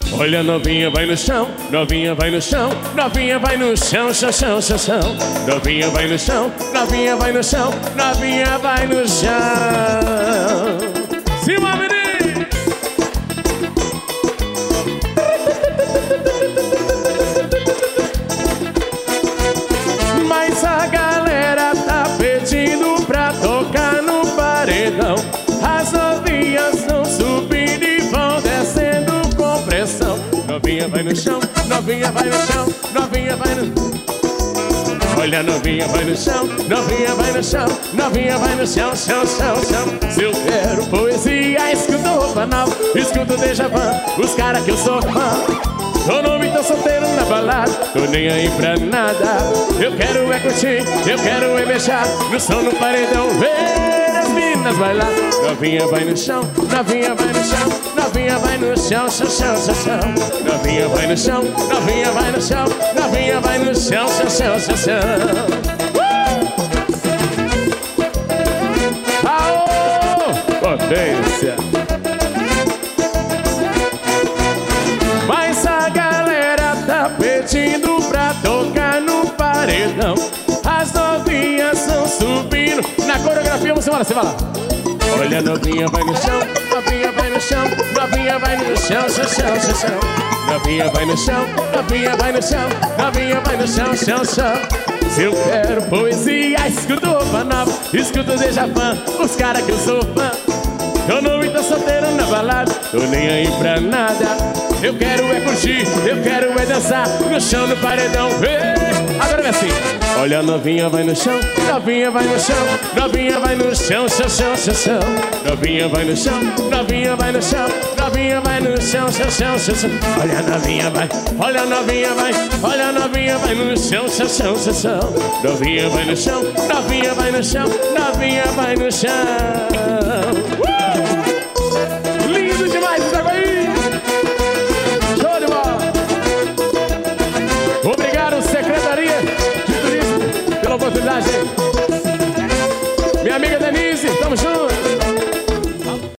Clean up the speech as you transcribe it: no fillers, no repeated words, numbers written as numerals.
Olha, novinha vai no chão, novinha vai no chão, novinha vai no chão, chão, chão, chão, chão. Novinha vai no chão, novinha vai no chão, novinha vai no chão. Cima, menino! Mas a galera tá pedindo pra tocar no paredão. As novinhas estão subindo e vão descendo com pressão. Novinha vai no chão, novinha vai no chão, novinha vai no... Olha, novinha vai no chão, novinha vai no chão, novinha vai no chão, chão, chão, chão. Se eu quero poesia, escuta roupa nova, escuta o Djavan, os caras que eu sou fã. Tô novo, tô solteiro na balada, tô nem aí pra nada. Eu quero é curtir, eu quero é beijar, no som no paredão, ver as meninas bailar. Novinha vai no chão, novinha vai no chão, novinha vai no chão, chão, chão, chão, chão. Novinha vai no chão, novinha vai no chão, novinha vai no chão, chão, chão, chão, chão. Aô, potência! Mas a galera tá pedindo pra tocar no paredão. As novinhas estão subindo. Na coreografia você vai lá. Olha, novinha vai no chão, novinha vai no chão, novinha vai no chão, chão, chão, chão, chão. Novinha vai no chão, novinha vai no chão, novinha vai no chão, chão, chão. Se eu quero poesia, escuta roupa nova, escuta o Djavan, os caras que eu sou fã. Tô novo e tô solteiro na balada, tô nem aí pra nada. Eu quero é curtir, eu quero é dançar no chão, no paredão. Agora vem assim. Olha, novinha vai no chão, novinha vai no chão, novinha vai no chão, chão, chão, chão, chão. Novinha vai no chão, novinha vai no chão, novinha vai no chão, chão, chão, chão, chão. Olha, novinha vai, olha, novinha vai, olha, novinha vai no chão, chão, chão, chão, chão. Novinha vai no chão, novinha vai no chão, novinha vai no chão.